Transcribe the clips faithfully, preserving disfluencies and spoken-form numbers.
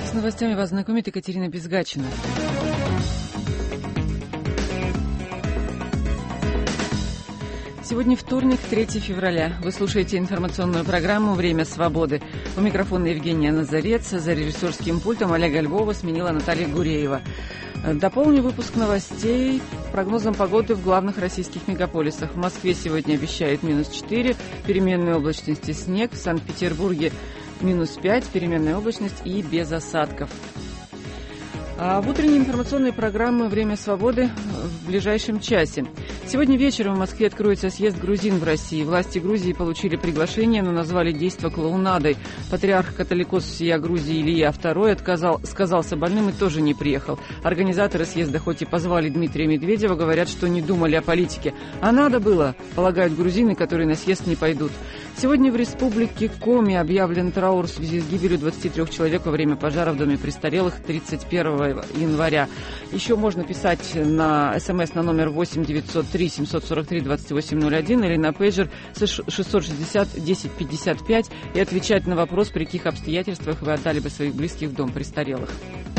С новостями вас знакомит Екатерина Безгачина. Сегодня вторник, третьего февраля. Вы слушаете информационную программу «Время свободы». У микрофона Евгения Назарец. За режиссерским пультом Олега Львова сменила Наталья Гуреева. Дополню выпуск новостей прогнозом погоды в главных российских мегаполисах. В Москве сегодня обещают минус четыре, переменная облачность и снег. В Санкт-Петербурге минус пять, переменная облачность и без осадков. А в утренней информационной программе «Время свободы» в ближайшем часе. Сегодня вечером в Москве откроется съезд грузин в России. Власти Грузии получили приглашение, но назвали действо клоунадой. Патриарх католикос всея Грузии Илья второй отказал, сказался больным и тоже не приехал. Организаторы съезда хоть и позвали Дмитрия Медведева, говорят, что не думали о политике. А надо было, полагают грузины, которые на съезд не пойдут. Сегодня в республике Коми объявлен траур в связи с гибелью двадцати трёх человек во время пожара в доме престарелых тридцать первого января. Еще можно писать на СМС на номер восемь девятьсот три семьсот сорок три двадцать восемь ноль один или на пейджер шестьсот шестьдесят десять пятьдесят пять и отвечать на вопрос, при каких обстоятельствах вы отдали бы своих близких в дом престарелых.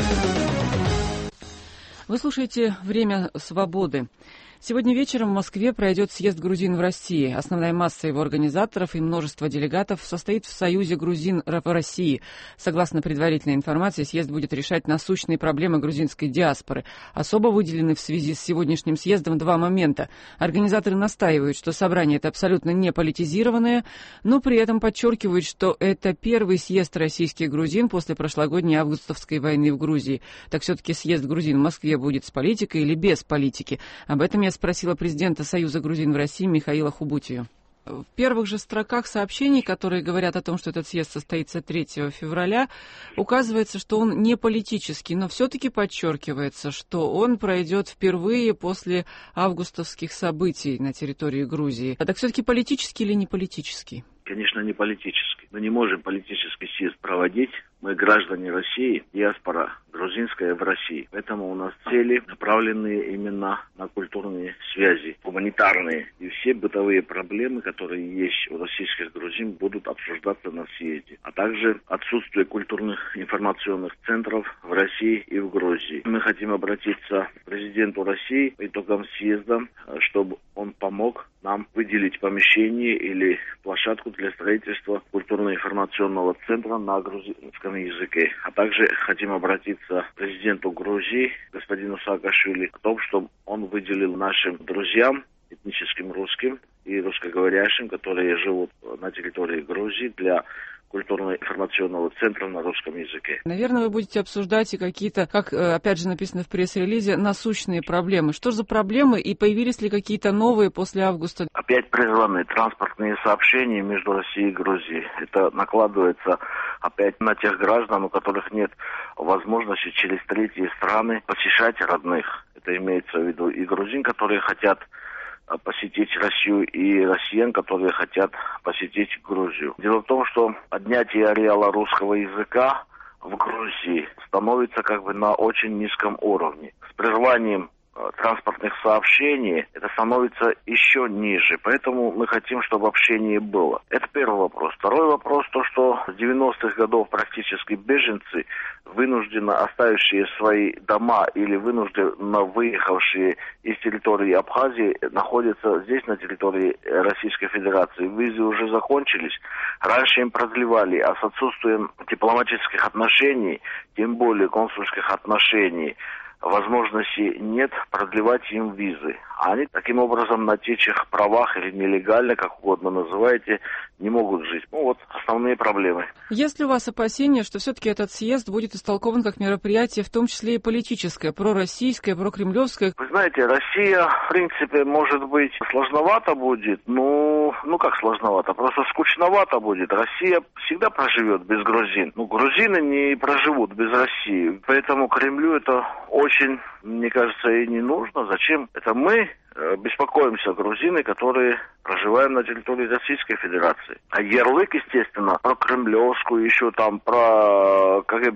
Вы слушаете «Время свободы». Сегодня вечером в Москве пройдет съезд грузин в России. Основная масса его организаторов и множество делегатов состоит в Союзе грузин в России. Согласно предварительной информации, съезд будет решать насущные проблемы грузинской диаспоры. Особо выделены в связи с сегодняшним съездом два момента. Организаторы настаивают, что собрание это абсолютно не политизированное, но при этом подчеркивают, что это первый съезд российских грузин после прошлогодней августовской войны в Грузии. Так все-таки съезд грузин в Москве будет с политикой или без политики? Об этом я спросила президента Союза грузин в России Михаила Хубутию. В первых же строках сообщений, которые говорят о том, что этот съезд состоится третьего февраля, указывается, что он не политический, но все-таки подчеркивается, что он пройдет впервые после августовских событий на территории Грузии. А так все-таки политический или не политический? Конечно, не политический. Мы не можем политический съезд проводить. Мы граждане России, диаспора грузинская в России. Поэтому у нас цели направлены именно на культурные связи, гуманитарные. И все бытовые проблемы, которые есть у российских грузин, будут обсуждаться на съезде. А также отсутствие культурных информационных центров в России и в Грузии. Мы хотим обратиться к президенту России по итогам съезда, чтобы он помог нам выделить помещение или площадку для строительства культурно-информационного центра на грузинском языке. А также хотим обратиться к президенту Грузии, господину Саакашвили, о том, чтобы он выделил нашим друзьям, этническим русским и русскоговорящим, которые живут на территории Грузии, для культурно-информационного центра на русском языке. Наверное, вы будете обсуждать и какие-то, как опять же написано в пресс-релизе, насущные проблемы. Что за проблемы и появились ли какие-то новые после августа? Опять прерваны транспортные сообщения между Россией и Грузией. Это накладывается опять на тех граждан, у которых нет возможности через третьи страны посещать родных. Это имеется в виду и грузин, которые хотят посетить Россию, и россиян, которые хотят посетить Грузию. Дело в том, что поднятие ареала русского языка в Грузии становится как бы на очень низком уровне. С прерыванием транспортных сообщений это становится еще ниже. Поэтому мы хотим, чтобы общение было. Это первый вопрос. Второй вопрос, то, что с девяностых годов практически беженцы, вынужденно оставившие свои дома или вынужденно выехавшие из территории Абхазии, находятся здесь, на территории Российской Федерации. Визы уже закончились. Раньше им продлевали, а с отсутствием дипломатических отношений, тем более консульских отношений, возможности нет продлевать им визы. А они таким образом на течих правах или нелегально, как угодно называете, не могут жить. Ну вот основные проблемы. Есть ли у вас опасения, что все-таки этот съезд будет истолкован как мероприятие, в том числе и политическое, пророссийское, прокремлевское? Вы знаете, Россия, в принципе, может быть, сложновато будет. Ну, ну как сложновато? Просто скучновато будет. Россия всегда проживет без грузин. Ну, грузины не проживут без России. Поэтому Кремлю это очень, мне кажется, и не нужно. Зачем? Это мы беспокоимся, грузины, которые проживаем на территории Российской Федерации. А ярлык, естественно, про кремлевскую, еще там про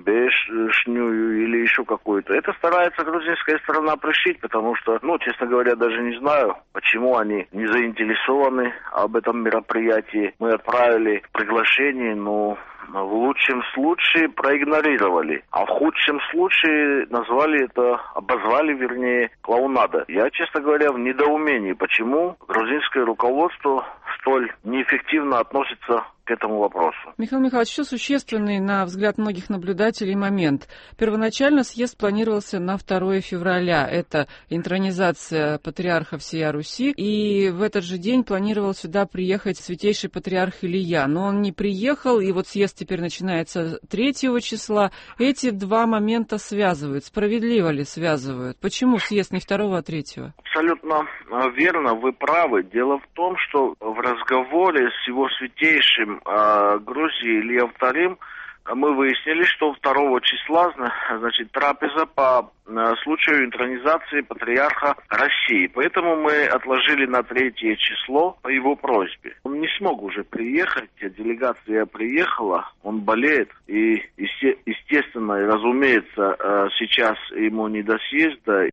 КГБшную или еще какую-то, это старается грузинская сторона пришить, потому что, ну, честно говоря, даже не знаю, почему они не заинтересованы об этом мероприятии. Мы отправили приглашение, но в лучшем случае проигнорировали, а в худшем случае назвали это, обозвали, вернее, клоунада. Я, честно говоря, в недоумении, почему грузинское руководство столь неэффективно относится к этому вопросу. Михаил Михайлович, еще существенный, на взгляд многих наблюдателей, момент. Первоначально съезд планировался на второе февраля. Это интронизация патриарха всея Руси. И в этот же день планировал сюда приехать святейший патриарх Илья. Но он не приехал, и вот съезд теперь начинается третьего числа. Эти два момента связывают. Справедливо ли связывают? Почему съезд не второго, а третьего? Абсолютно верно, вы правы. Дело в том, что в разговоре с его святейшим э, Грузии Ильей вторым мы выяснили, что второго числа, значит, трапеза по э, случаю интронизации патриарха России. Поэтому мы отложили на третье число по его просьбе. Он не смог уже приехать, делегация приехала, он болеет, и есте- естественно, и разумеется, э, сейчас ему не до съезда.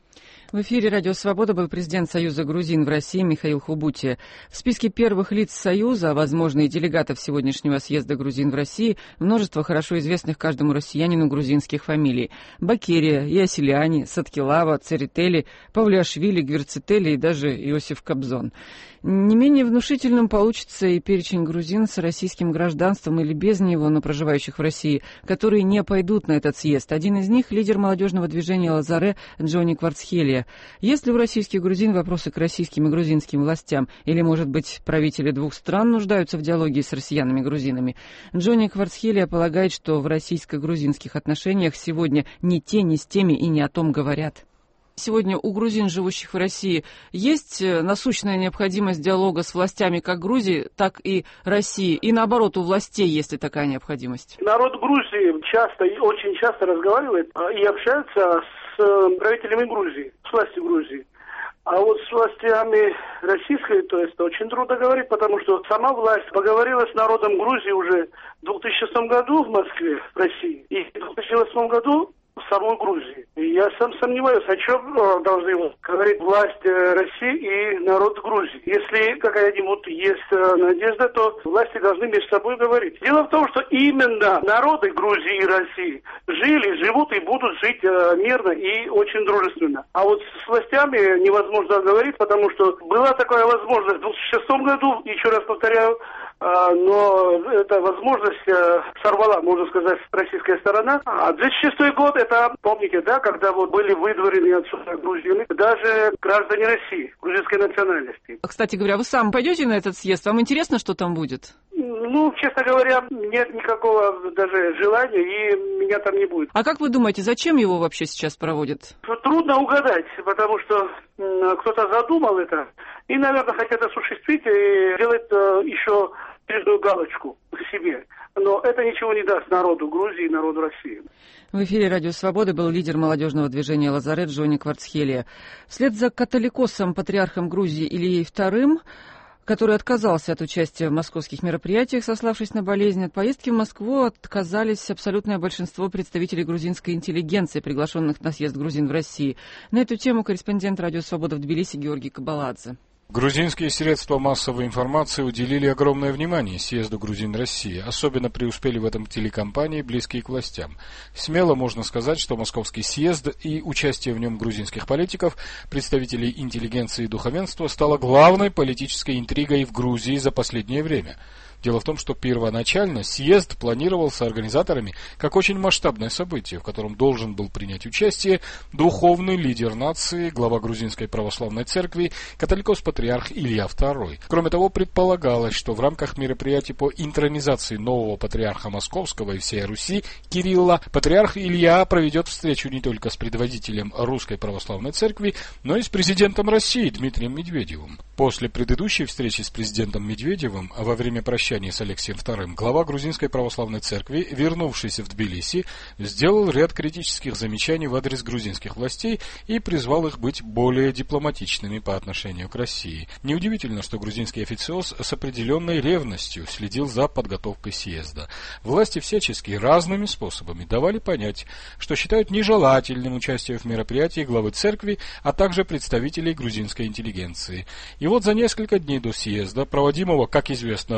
В эфире «Радио Свобода» был президент Союза грузин в России Михаил Хубути. В списке первых лиц Союза, а возможно и делегатов сегодняшнего съезда грузин в России, множество хорошо известных каждому россиянину грузинских фамилий. Бакерия, Иосилиани, Саткилава, Церетели, Павлиашвили, Гверцители и даже Иосиф Кобзон. Не менее внушительным получится и перечень грузин с российским гражданством или без него, но проживающих в России, которые не пойдут на этот съезд. Один из них — лидер молодежного движения «Лазаре» Джонни Кварцхелия. Есть ли у российских грузин вопросы к российским и грузинским властям? Или, может быть, правители двух стран нуждаются в диалоге с россиянами-грузинами? Джонни Кварцхелия полагает, что в российско-грузинских отношениях сегодня ни те, ни с теми и не о том говорят. Сегодня у грузин, живущих в России, есть насущная необходимость диалога с властями как Грузии, так и России, и наоборот, у властей есть ли такая необходимость? Народ Грузии часто, очень часто разговаривает и общается с правителями Грузии, с властью Грузии. А вот с властями российской, то есть, очень трудно говорить, потому что сама власть поговорила с народом Грузии уже в две тысячи шестом году в Москве, в России, и в две тысячи восьмом году в самой Грузии. И я сам сомневаюсь, о чем должны говорить власть России и народ Грузии. Если какая-нибудь есть надежда, то власти должны между собой говорить. Дело в том, что именно народы Грузии и России жили, живут и будут жить мирно и очень дружественно. А вот с властями невозможно говорить, потому что была такая возможность в две тысячи шестом году, еще раз повторяю, но эта возможность сорвала, можно сказать, российская сторона. А две тысячи шестой год, это, помните, да, когда вот были выдворены отсюда грузины, даже граждане России, грузинской национальности. Кстати говоря, вы сам пойдете на этот съезд? Вам интересно, что там будет? Ну, честно говоря, нет никакого даже желания, и меня там не будет. А как вы думаете, зачем его вообще сейчас проводят? Трудно угадать, потому что кто-то задумал это, и, наверное, хотят осуществить и делать еще очередную галочку к себе. Но это ничего не даст народу Грузии и народу России. В эфире «Радио Свободы» был лидер молодежного движения «Лазарет» Джонни Кварцхелия. Вслед за католикосом, патриархом Грузии Ильей вторым, который отказался от участия в московских мероприятиях, сославшись на болезнь, от поездки в Москву отказались абсолютное большинство представителей грузинской интеллигенции, приглашенных на съезд грузин в России. На эту тему корреспондент «Радио Свобода» в Тбилиси Георгий Кабаладзе. Грузинские средства массовой информации уделили огромное внимание съезду грузин России. Особенно преуспели в этом телекомпании, близкие к властям. Смело можно сказать, что московский съезд и участие в нем грузинских политиков, представителей интеллигенции и духовенства, стало главной политической интригой в Грузии за последнее время. Дело в том, что первоначально съезд планировался организаторами как очень масштабное событие, в котором должен был принять участие духовный лидер нации, глава Грузинской православной церкви, католикос-патриарх Илья второй. Кроме того, предполагалось, что в рамках мероприятий по интронизации нового патриарха Московского и всей Руси Кирилла, патриарх Илья проведет встречу не только с предводителем Русской православной церкви, но и с президентом России Дмитрием Медведевым. После предыдущей встречи с президентом Медведевым во время прощания с Алексеем вторым, глава Грузинской православной церкви, вернувшийся в Тбилиси, сделал ряд критических замечаний в адрес грузинских властей и призвал их быть более дипломатичными по отношению к России. Неудивительно, что грузинский официоз с определенной ревностью следил за подготовкой съезда. Власти всячески разными способами давали понять, что считают нежелательным участие в мероприятии главы церкви, а также представителей грузинской интеллигенции. И вот за несколько дней до съезда, проводимого, как известно, в дни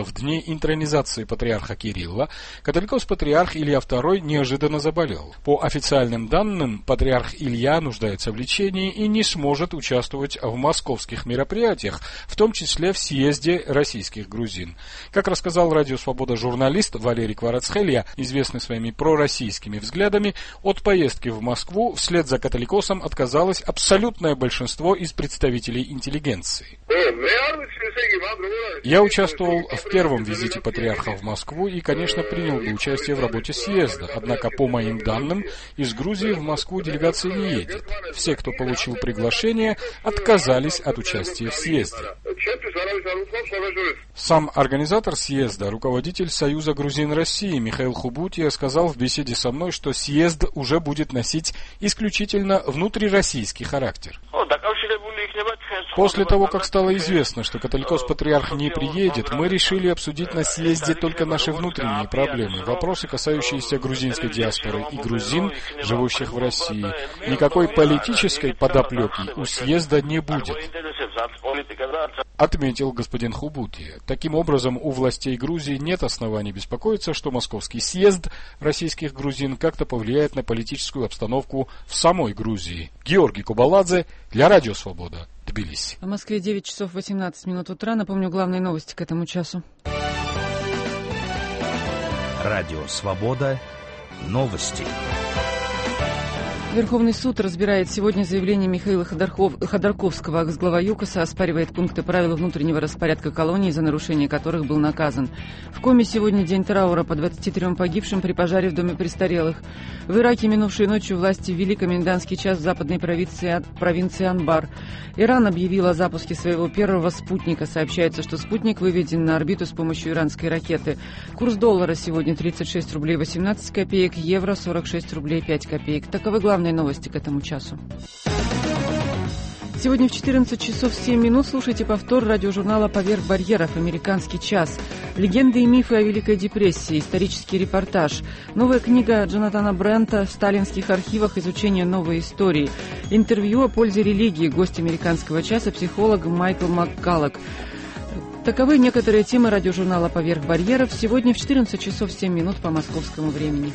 интронизации патриарха Кирилла, католикос-патриарх Илья второй неожиданно заболел. По официальным данным, патриарх Илья нуждается в лечении и не сможет участвовать в московских мероприятиях, в том числе в съезде российских грузин. Как рассказал Радио Свобода журналист Валерий Кварацхелия, известный своими пророссийскими взглядами, от поездки в Москву вслед за католикосом отказалось абсолютное большинство из представителей интеллигенции. Я участвовал в первом визите патриарха в Москву и, конечно, принял бы участие в работе съезда, однако, по моим данным, из Грузии в Москву делегация не едет. Все, кто получил приглашение, отказались от участия в съезде. Сам организатор съезда, руководитель Союза грузин России Михаил Хубутия, сказал в беседе со мной, что съезд уже будет носить исключительно внутрироссийский характер. После того, как стало известно, что католикос-патриарх не приедет, мы решили обсудить на съезде только наши внутренние проблемы, вопросы, касающиеся грузинской диаспоры и грузин, живущих в России. Никакой политической подоплеки у съезда не будет, отметил господин Хубутия. Таким образом, у властей Грузии нет оснований беспокоиться, что московский съезд российских грузин как-то повлияет на политическую обстановку в самой Грузии. Георгий Кубаладзе для Радио Свобода, Тбилиси. В Москве девять часов восемнадцать минут утра. Напомню, главные новости к этому часу. Радио Свобода. Новости. Верховный суд разбирает сегодня заявление Михаила Ходорков, Ходорковского, экс-глава ЮКОСа, оспаривает пункты правил внутреннего распорядка колонии, за нарушение которых был наказан. В Коми сегодня день траура по двадцати трём погибшим при пожаре в доме престарелых. В Ираке минувшей ночью власти ввели комендантский час в западной провинции, провинции Анбар. Иран объявил о запуске своего первого спутника. Сообщается, что спутник выведен на орбиту с помощью иранской ракеты. Курс доллара сегодня тридцать шесть рублей восемнадцать копеек, евро сорок шесть рублей пять копеек. Таковы главные новости к этому часу. Сегодня в четырнадцать часов семь минут слушайте повтор радиожурнала «Поверх барьеров. Американский час». Легенды и мифы о Великой депрессии, исторический репортаж. Новая книга Джонатана Брента в сталинских архивах, изучение новой истории. Интервью о пользе религии. Гость американского часа, психолог Майкл МакКаллок. Таковы некоторые темы радиожурнала «Поверх барьеров» сегодня в четырнадцать часов семь минут по московскому времени.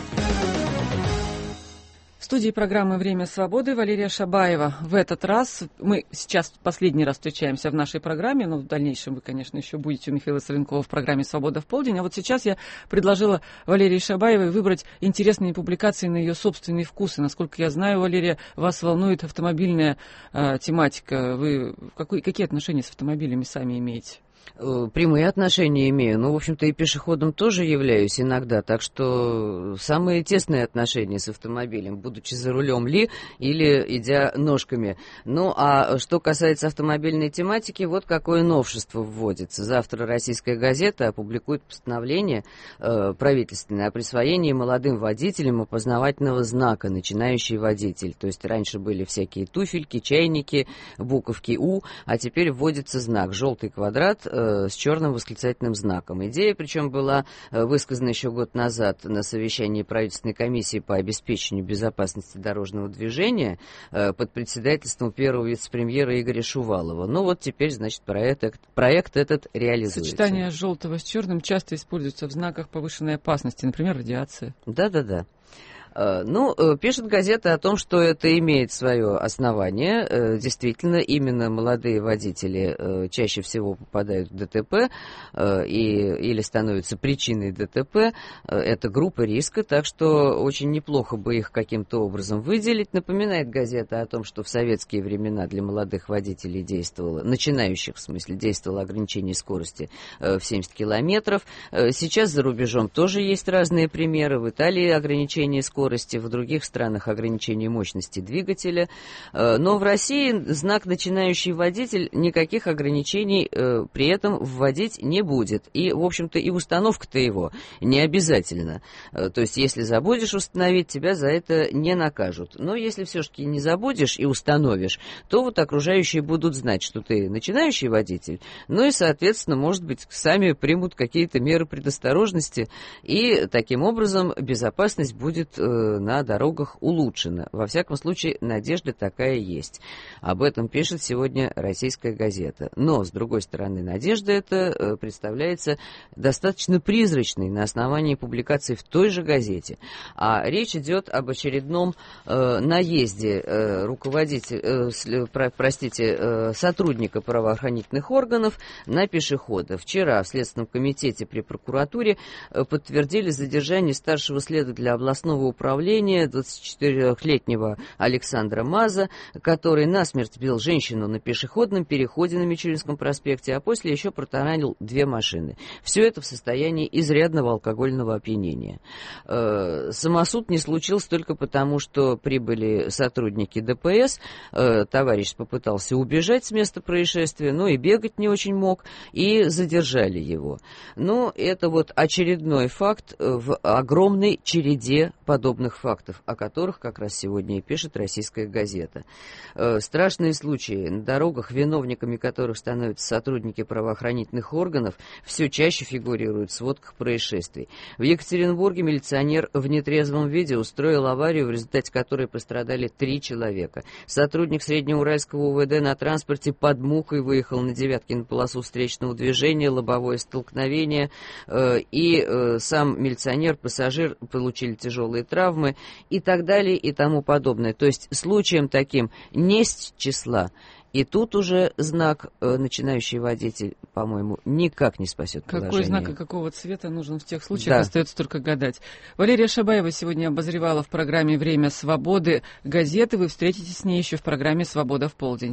В студии программы «Время свободы» Валерия Шабаева. В этот раз мы сейчас последний раз встречаемся в нашей программе, но в дальнейшем вы, конечно, еще будете у Михаила Савенкова в программе «Свобода в полдень». А вот сейчас я предложила Валерии Шабаевой выбрать интересные публикации на ее собственные вкусы. Насколько я знаю, Валерия, вас волнует автомобильная э, тематика. Вы какой, какие отношения с автомобилями сами имеете? Прямые отношения имею, но, в общем-то, и пешеходом тоже являюсь иногда, так что самые тесные отношения с автомобилем, будучи за рулем ли или идя ножками. Ну, а что касается автомобильной тематики, вот какое новшество вводится. Завтра «Российская газета» опубликует постановление э, правительственное о присвоении молодым водителям опознавательного знака «Начинающий водитель». То есть раньше были всякие туфельки, чайники, буковки «У», а теперь вводится знак «желтый квадрат» с черным восклицательным знаком. Идея, причем, была высказана еще год назад на совещании правительственной комиссии по обеспечению безопасности дорожного движения под председательством первого вице-премьера Игоря Шувалова. Ну вот теперь, значит, проект, проект этот реализуется. Сочетание желтого с черным часто используется в знаках повышенной опасности, например, радиация. Да-да-да. Ну, пишет газета о том, что это имеет свое основание. Действительно, именно молодые водители чаще всего попадают в ДТП и, или становятся причиной ДТП. Это группа риска, так что очень неплохо бы их каким-то образом выделить. Напоминает газета о том, что в советские времена для молодых водителей действовало, начинающих в смысле, действовало ограничение скорости в семьдесят километров. Сейчас за рубежом тоже есть разные примеры. В Италии ограничение скорости, в других странах ограничение мощности двигателя. Но в России знак «Начинающий водитель» никаких ограничений при этом вводить не будет. И, в общем-то, и установка-то его не обязательно. То есть, если забудешь установить, тебя за это не накажут. Но если все-таки не забудешь и установишь, то вот окружающие будут знать, что ты начинающий водитель. Ну и, соответственно, может быть, сами примут какие-то меры предосторожности. И таким образом безопасность будет на дорогах улучшена. Во всяком случае, надежда такая есть. Об этом пишет сегодня «Российская газета». Но, с другой стороны, надежда эта представляется достаточно призрачной на основании публикаций в той же газете. А речь идет об очередном э, наезде э, руководителя, э, про, простите, э, сотрудника правоохранительных органов на пешехода. Вчера в Следственном комитете при прокуратуре э, подтвердили задержание старшего следователя областного управления двадцатичетырёхлетнего Александра Маза, который насмерть бил женщину на пешеходном переходе на Мичуринском проспекте, а после еще протаранил две машины. Все это в состоянии изрядного алкогольного опьянения. Э, самосуд не случился только потому, что прибыли сотрудники ДПС. Э, товарищ попытался убежать с места происшествия, но и бегать не очень мог, и задержали его. Но это вот очередной факт в огромной череде подобных фактов, о которых как раз сегодня и пишет «Российская газета». Э, страшные случаи на дорогах, виновниками которых становятся сотрудники правоохранительных органов, все чаще фигурируют в сводках происшествий. В Екатеринбурге милиционер в нетрезвом виде устроил аварию, в результате которой пострадали три человека. Сотрудник Среднеуральского УВД на транспорте под мухой выехал на девятке на полосу встречного движения, лобовое столкновение, э, и э, сам милиционер, пассажир получили тяжелые травмы и так далее и тому подобное. То есть случаем таким не с числа. И тут уже знак э, «начинающий водитель», по-моему, никак не спасет положение. Какой знак и какого цвета нужен в тех случаях, да. Остается только гадать. Валерия Шабаева сегодня обозревала в программе «Время свободы» газеты. Вы встретитесь с ней еще в программе «Свобода в полдень».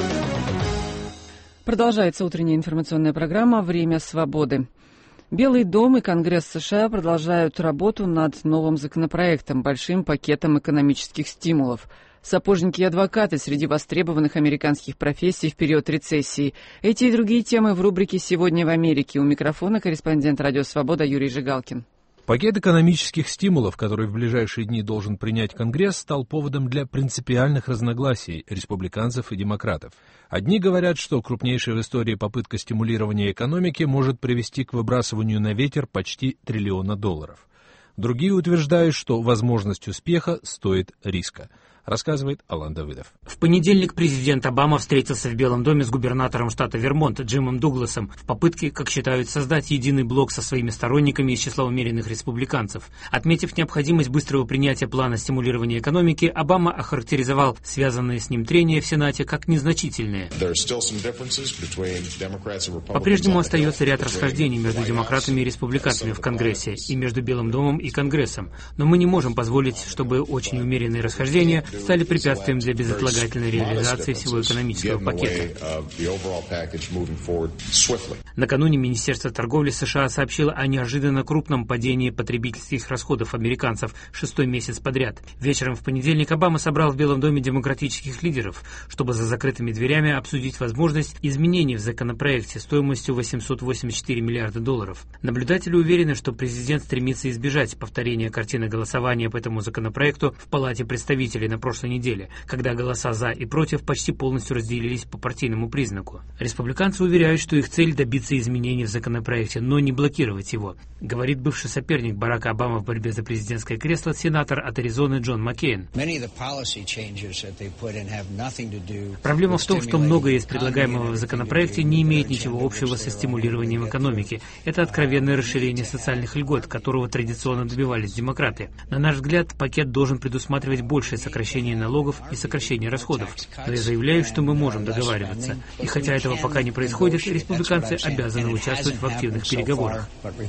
Продолжается утренняя информационная программа «Время свободы». Белый дом и Конгресс США продолжают работу над новым законопроектом, большим пакетом экономических стимулов. Сапожники и адвокаты среди востребованных американских профессий в период рецессии. Эти и другие темы в рубрике «Сегодня в Америке». У микрофона корреспондент «Радио Свобода» Юрий Жигалкин. Пакет экономических стимулов, который в ближайшие дни должен принять Конгресс, стал поводом для принципиальных разногласий республиканцев и демократов. Одни говорят, что крупнейшая в истории попытка стимулирования экономики может привести к выбрасыванию на ветер почти триллиона долларов. Другие утверждают, что возможность успеха стоит риска. Рассказывает Алан Давыдов. В понедельник президент Обама встретился в Белом доме с губернатором штата Вермонт Джимом Дугласом в попытке, как считают, создать единый блок со своими сторонниками из числа умеренных республиканцев. Отметив необходимость быстрого принятия плана стимулирования экономики, Обама охарактеризовал связанные с ним трения в Сенате как незначительные. По-прежнему остается ряд расхождений между демократами и республиканцами в Конгрессе и между Белым домом и Конгрессом, но мы не можем позволить, чтобы очень умеренные расхождения стали препятствием для безотлагательной реализации всего экономического пакета. Накануне Министерство торговли США сообщило о неожиданно крупном падении потребительских расходов американцев шестой месяц подряд. Вечером в понедельник Обама собрал в Белом доме демократических лидеров, чтобы за закрытыми дверями обсудить возможность изменений в законопроекте стоимостью восемьсот восемьдесят четыре миллиарда долларов. Наблюдатели уверены, что президент стремится избежать повторения картины голосования по этому законопроекту в Палате представителей на прошлой неделе, когда голоса «за» и «против» почти полностью разделились по партийному признаку. Республиканцы уверяют, что их цель добиться изменений в законопроекте, но не блокировать его, говорит бывший соперник Барака Обамы в борьбе за президентское кресло, сенатор от Аризоны Джон Маккейн. Проблема в том, что многое из предлагаемого в законопроекте не имеет ничего общего со стимулированием экономики. Это откровенное расширение социальных льгот, которого традиционно добивались демократы. На наш взгляд, пакет должен предусматривать большее сокращение налогов и сокращение расходов. Но я заявляю, что мы можем договариваться. И хотя этого пока не происходит, республиканцы обязаны участвовать в активных переговорах.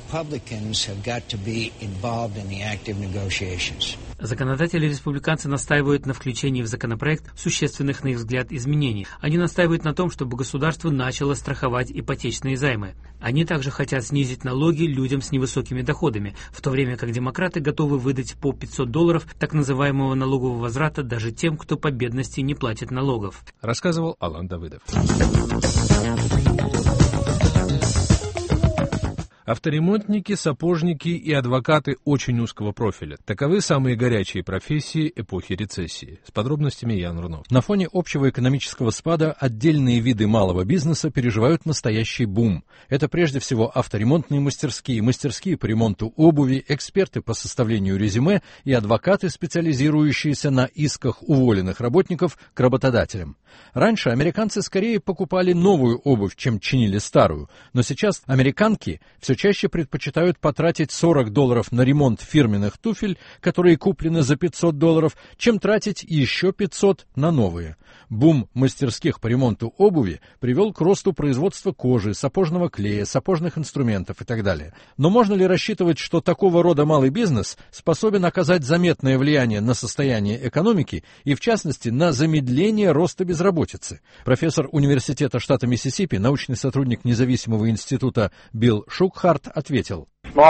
Законодатели-республиканцы настаивают на включении в законопроект существенных, на их взгляд, изменений. Они настаивают на том, чтобы государство начало страховать ипотечные займы. Они также хотят снизить налоги людям с невысокими доходами, в то время как демократы готовы выдать по пятьсот долларов так называемого налогового возврата даже тем, кто по бедности не платит налогов. Рассказывал Алан Давыдов. Авторемонтники, сапожники и адвокаты очень узкого профиля. Таковы самые горячие профессии эпохи рецессии. С подробностями Ян Рунов. На фоне общего экономического спада отдельные виды малого бизнеса переживают настоящий бум. Это прежде всего авторемонтные мастерские, мастерские по ремонту обуви, эксперты по составлению резюме и адвокаты, специализирующиеся на исках уволенных работников к работодателям. Раньше американцы скорее покупали новую обувь, чем чинили старую, но сейчас американки все чаще предпочитают потратить сорок долларов на ремонт фирменных туфель, которые куплены за пятьсот долларов, чем тратить еще пятьсот на новые. Бум мастерских по ремонту обуви привел к росту производства кожи, сапожного клея, сапожных инструментов и так далее. Но можно ли рассчитывать, что такого рода малый бизнес способен оказать заметное влияние на состояние экономики и, в частности, на замедление роста безработицы? Профессор университета штата Миссисипи, научный сотрудник независимого института Билл Шукхарт ответил: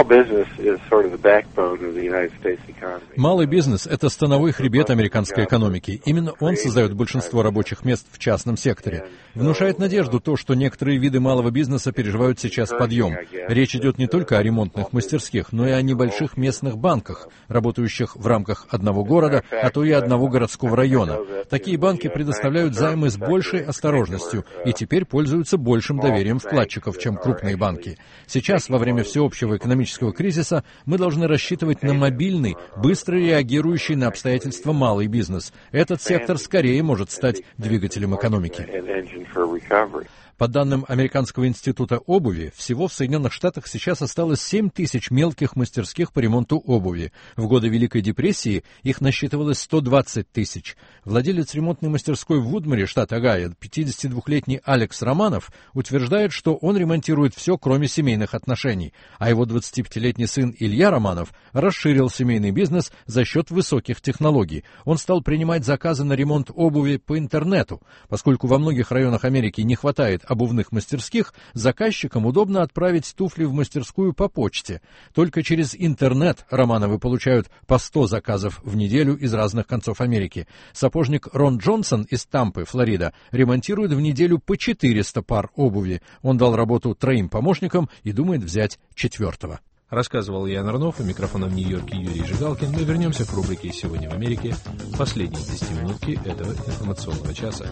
малый бизнес – это становой хребет американской экономики. Именно он создает большинство рабочих мест в частном секторе. Внушает надежду то, что некоторые виды малого бизнеса переживают сейчас подъем. Речь идет не только о ремонтных мастерских, но и о небольших местных банках, работающих в рамках одного города, а то и одного городского района. Такие банки предоставляют займы с большей осторожностью и теперь пользуются большим доверием вкладчиков, чем крупные банки. Сейчас, во время всеобщего экономического кризиса, мы должны рассчитывать на мобильный, быстро реагирующий на обстоятельства малый бизнес. Этот сектор скорее может стать двигателем экономики. По данным Американского института обуви, всего в Соединенных Штатах сейчас осталось семь тысяч мелких мастерских по ремонту обуви. В годы Великой депрессии их насчитывалось сто двадцать тысяч. Владелец ремонтной мастерской в Вудморе, штат Огайо, пятидесятидвухлетний Алекс Романов, утверждает, что он ремонтирует все, кроме семейных отношений, а его двадцатипятилетний сын Илья Романов расширил семейный бизнес за счет высоких технологий. Он стал принимать заказы на ремонт обуви по интернету. Поскольку во многих районах Америки не хватает обувных мастерских, заказчикам удобно отправить туфли в мастерскую по почте. Только через интернет Романовы получают по сто заказов в неделю из разных концов Америки. Сапожник Рон Джонсон из Тампы, Флорида, ремонтирует в неделю по четыреста пар обуви. Он дал работу троим помощникам и думает взять четвертого. Рассказывал Ян Рунов, у микрофона в Нью-Йорке Юрий Жигалкин. Мы вернемся к рубрике «Сегодня в Америке». Последние десятиминутки этого информационного часа.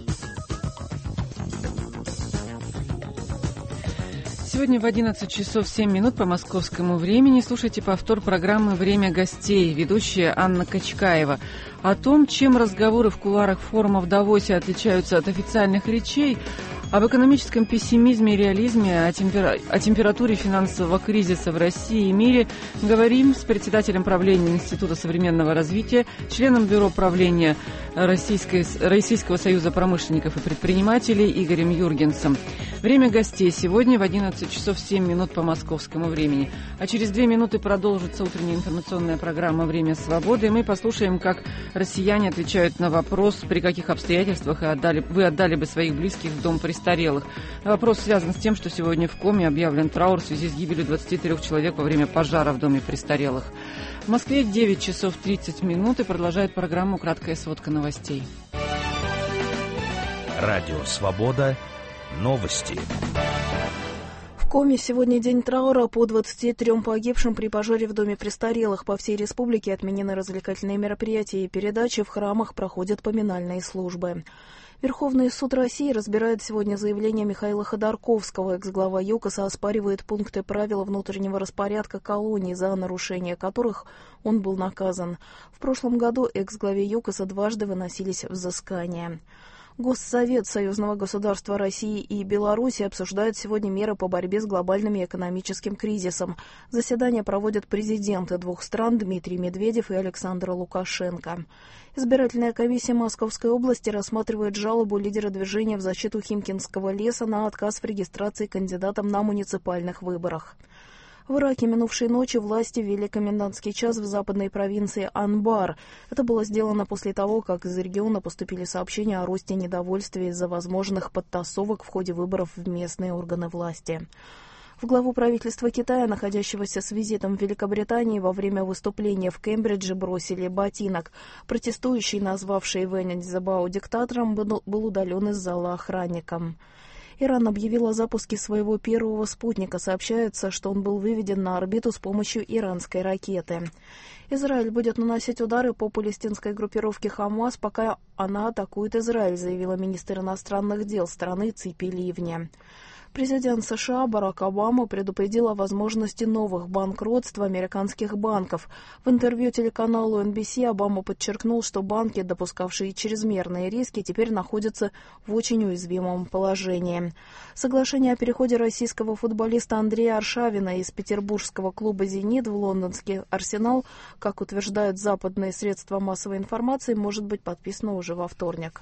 Сегодня в одиннадцать часов семь минут по московскому времени слушайте повтор программы «Время гостей». Ведущая Анна Качкаева. О том, чем разговоры в кулуарах форума в Давосе отличаются от официальных речей, об экономическом пессимизме и реализме, о, темпера... о температуре финансового кризиса в России и мире говорим с председателем правления Института современного развития, членом Бюро правления Российской... Российского союза промышленников и предпринимателей Игорем Юргенсом. Время гостей сегодня в одиннадцать часов семь минут по московскому времени. А через две минуты продолжится утренняя информационная программа «Время свободы». И мы послушаем, как россияне отвечают на вопрос, при каких обстоятельствах отдали... вы отдали бы своих близких в дом престарелых. Вопрос связан с тем, что сегодня в Коми объявлен траур в связи с гибелью двадцати трёх человек во время пожара в доме престарелых. В Москве девять часов тридцать минут и продолжает программу «Краткая сводка новостей». Радио «Свобода». Новости. В Коми сегодня день траура по двадцати трём погибшим при пожаре в доме престарелых. По всей республике отменены развлекательные мероприятия и передачи, в храмах проходят поминальные службы. Верховный суд России разбирает сегодня заявление Михаила Ходорковского. Экс-глава ЮКОСа оспаривает пункты правил внутреннего распорядка колоний, за нарушение которых он был наказан. В прошлом году экс-главе ЮКОСа дважды выносились взыскания. Госсовет Союзного государства России и Беларуси обсуждает сегодня меры по борьбе с глобальным экономическим кризисом. Заседание проводят президенты двух стран Дмитрий Медведев и Александр Лукашенко. Избирательная комиссия Московской области рассматривает жалобу лидера движения в защиту Химкинского леса на отказ в регистрации кандидатом на муниципальных выборах. В Ираке минувшей ночью власти ввели комендантский час в западной провинции Анбар. Это было сделано после того, как из региона поступили сообщения о росте недовольствия из-за возможных подтасовок в ходе выборов в местные органы власти. В главу правительства Китая, находящегося с визитом в Великобритании, во время выступления в Кембридже бросили ботинок. Протестующий, назвавший Вэнь Цзэбао диктатором, был удален из зала охранником. Иран объявил о запуске своего первого спутника. Сообщается, что он был выведен на орбиту с помощью иранской ракеты. Израиль будет наносить удары по палестинской группировке «Хамас», пока она атакует Израиль, заявила министр иностранных дел страны Ципи Ливни. Президент США Барак Обама предупредил о возможности новых банкротств американских банков. В интервью телеканалу эн би си Обама подчеркнул, что банки, допускавшие чрезмерные риски, теперь находятся в очень уязвимом положении. Соглашение о переходе российского футболиста Андрея Аршавина из петербургского клуба «Зенит» в лондонский «Арсенал», как утверждают западные средства массовой информации, может быть подписано уже во вторник.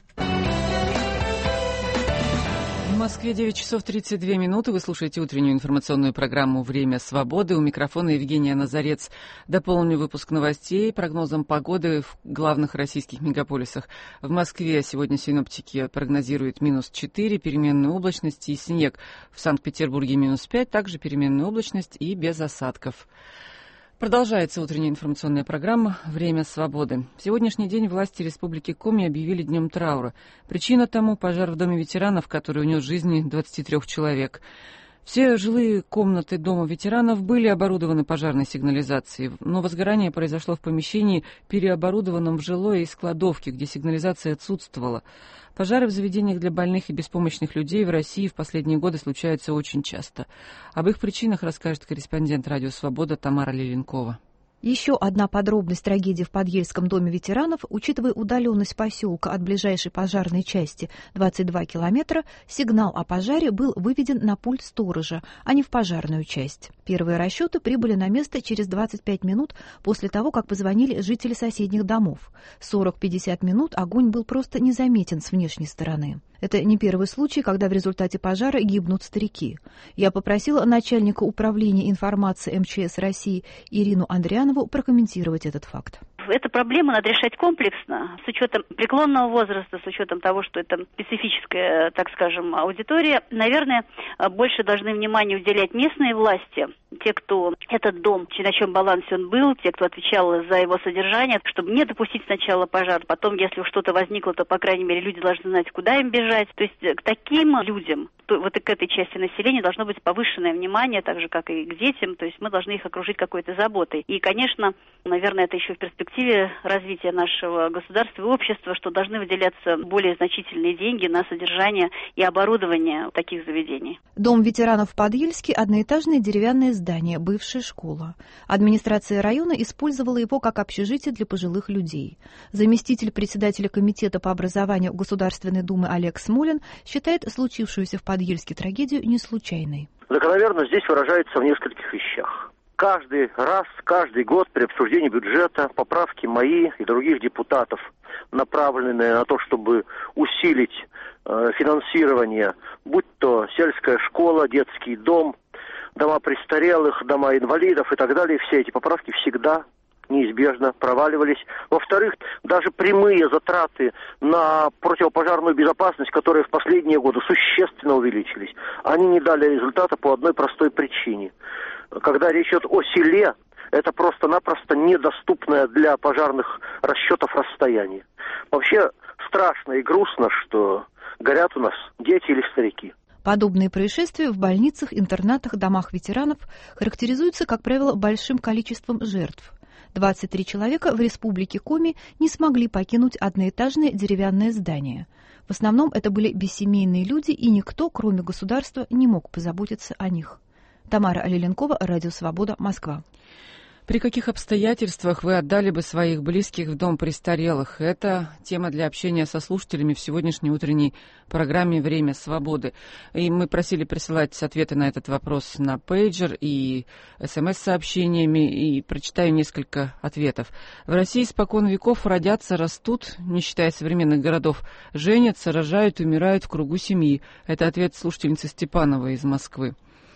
В Москве девять часов тридцать две минуты. Вы слушаете утреннюю информационную программу «Время свободы». У микрофона Евгения Назарец. Дополню выпуск новостей прогнозом погоды в главных российских мегаполисах. В Москве сегодня синоптики прогнозируют минус четыре, переменную облачность и снег. В Санкт-Петербурге минус пять, также переменную облачность и без осадков. Продолжается утренняя информационная программа «Время свободы». В сегодняшний день власти Республики Коми объявили днем траура. Причина тому – пожар в доме ветеранов, который унес жизни двадцати трёх человек. Все жилые комнаты дома ветеранов были оборудованы пожарной сигнализацией, но возгорание произошло в помещении, переоборудованном в жилое из кладовки, где сигнализация отсутствовала. Пожары в заведениях для больных и беспомощных людей в России в последние годы случаются очень часто. Об их причинах расскажет корреспондент «Радио Свобода» Тамара Леленкова. Еще одна подробность трагедии в Подъельском доме ветеранов, учитывая удаленность поселка от ближайшей пожарной части двадцать два километра, сигнал о пожаре был выведен на пульт сторожа, а не в пожарную часть. Первые расчеты прибыли на место через двадцать пять минут после того, как позвонили жители соседних домов. сорок-пятьдесят минут огонь был просто незаметен с внешней стороны. Это не первый случай, когда в результате пожара гибнут старики. Я попросила начальника управления информации эм че эс России Ирину Андрианову прокомментировать этот факт. Эту проблему надо решать комплексно, с учетом преклонного возраста, с учетом того, что это специфическая, так скажем, аудитория. Наверное, больше должны внимания уделять местные власти, те, кто этот дом, на чем балансе он был, те, кто отвечал за его содержание, чтобы не допустить сначала пожар, потом, если что-то возникло, то, по крайней мере, люди должны знать, куда им бежать. То есть к таким людям, то, вот и к этой части населения должно быть повышенное внимание, так же, как и к детям, то есть мы должны их окружить какой-то заботой. И, конечно, наверное, это еще в перспективе развития нашего государства и общества, что должны выделяться более значительные деньги на содержание и оборудование таких заведений. Дом ветеранов в Подъельске – одноэтажное деревянное здание, бывшая школа. Администрация района использовала его как общежитие для пожилых людей. Заместитель председателя комитета по образованию Государственной Думы Олег Смолин считает случившуюся в Подъельске трагедию не случайной. Закономерность здесь выражается в нескольких вещах. Каждый раз, каждый год при обсуждении бюджета поправки мои и других депутатов, направленные на то, чтобы усилить э, финансирование, будь то сельская школа, детский дом, дома престарелых, дома инвалидов и так далее, все эти поправки всегда неизбежно проваливались. Во-вторых, даже прямые затраты на противопожарную безопасность, которые в последние годы существенно увеличились, они не дали результата по одной простой причине. Когда речь идет о селе, это просто-напросто недоступное для пожарных расчетов расстояние. Вообще страшно и грустно, что горят у нас дети или старики. Подобные происшествия в больницах, интернатах, домах ветеранов характеризуются, как правило, большим количеством жертв. двадцать три человека в республике Коми не смогли покинуть одноэтажное деревянное здание. В основном это были бессемейные люди, и никто, кроме государства, не мог позаботиться о них. Тамара Леленкова, Радио Свобода, Москва. При каких обстоятельствах вы отдали бы своих близких в дом престарелых? Это тема для общения со слушателями в сегодняшней утренней программе «Время свободы». И мы просили присылать ответы на этот вопрос на пейджер и смс-сообщениями, и прочитаю несколько ответов. В России испокон веков родятся, растут, не считая современных городов, женятся, рожают, умирают в кругу семьи. Это ответ слушательницы Степановой из Москвы.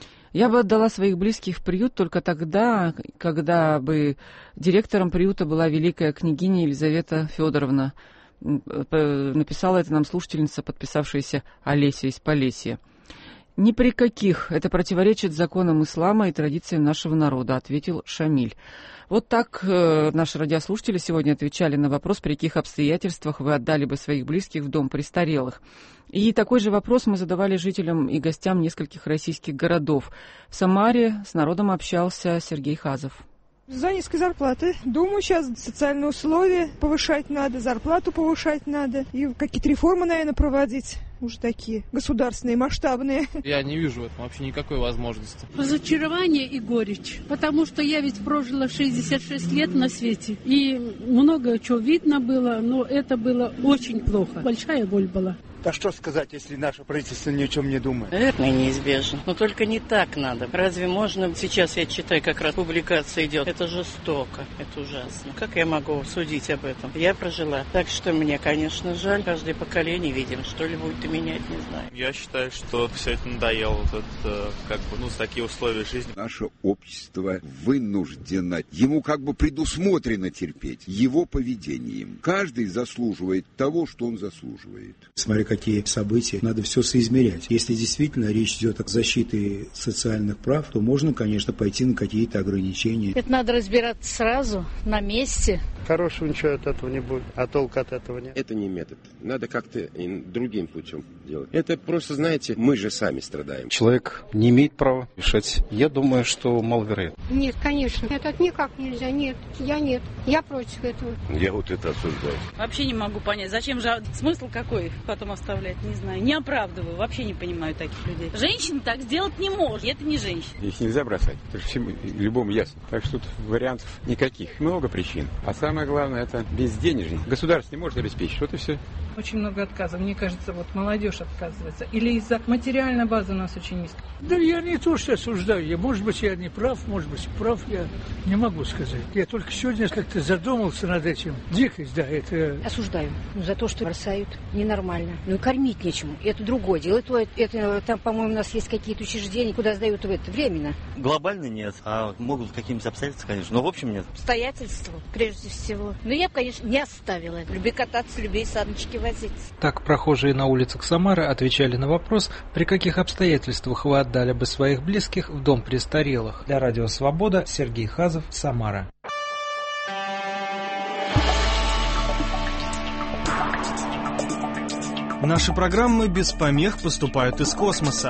Я бы отдала своих близких в приют только тогда, когда бы директором приюта была великая княгиня Елизавета Федоровна. Написала это нам слушательница, подписавшаяся Олеся из Полесья. «Ни при каких. Это противоречит законам ислама и традициям нашего народа», — ответил Шамиль. Вот так э, наши радиослушатели сегодня отвечали на вопрос, при каких обстоятельствах вы отдали бы своих близких в дом престарелых. И такой же вопрос мы задавали жителям и гостям нескольких российских городов. В Самаре с народом общался Сергей Хазов. За низкой зарплаты. Думаю, сейчас социальные условия повышать надо, зарплату повышать надо. И какие-то реформы, наверное, проводить. Уже такие государственные, масштабные. Я не вижу в этом вообще никакой возможности. Разочарование и горечь. Потому что я ведь прожила шестьдесят шесть лет на свете. И много чего видно было, но это было очень плохо. Большая боль была. Да что сказать, если наше правительство ни о чем не думает? Наверное, неизбежно. Но только не так надо. Разве можно? Сейчас я читаю, как раз публикация идет. Это жестоко, это ужасно. Как я могу судить об этом? Я прожила. Так что мне, конечно, жаль. Каждое поколение, видим, что ли будет и менять, не знаю. Я считаю, что все это надоело. Вот это, как бы, ну, такие условия жизни. Наше общество вынуждено, ему как бы предусмотрено терпеть его поведением. Каждый заслуживает того, что он заслуживает. Смотри, какие события, надо все соизмерять. Если действительно речь идет о защите социальных прав, то можно, конечно, пойти на какие-то ограничения. Это надо разбираться сразу, на месте. Хорошего ничего от этого не будет, а толка от этого нет. Это не метод. Надо как-то другим путем делать. Это просто, знаете, мы же сами страдаем. Человек не имеет права решать. Я думаю, что маловероятно. Нет, конечно. Это никак нельзя. Нет, я нет. Я против этого. Я вот это осуждаю. Вообще не могу понять, зачем же, смысл какой потом оставлять, не знаю. Не оправдываю, вообще не понимаю таких людей. Женщина так сделать не может, это не женщина. Их нельзя бросать, это же всем, любому ясно. Так что тут вариантов никаких. Много причин. А самое главное, это безденежность. Государство не может обеспечить, вот и все. Очень много отказов. Мне кажется, вот молодежь отказывается. Или из-за материальной базы у нас очень низко. Да я не то, что осуждаю. Я, может быть, я не прав, может быть, прав, я не могу сказать. Я только сегодня как-то задумался над этим. Дикость, да, это... Осуждаю. Ну, за то, что бросают, ненормально. Ну и кормить нечему. Это другое дело. Это, это, там, по-моему, у нас есть какие-то учреждения, куда сдают в это временно. Глобально нет, а могут какими-то обстоятельствами, конечно. Но в общем нет. Обстоятельства, прежде всего. Но я бы, конечно, не оставила. Люби кататься, люби саночки возить. Так прохожие на улицах Самары отвечали на вопрос, при каких обстоятельствах вы отдали бы своих близких в дом престарелых. Для Радио Свобода Сергей Хазов, Самара. Наши программы без помех поступают из космоса.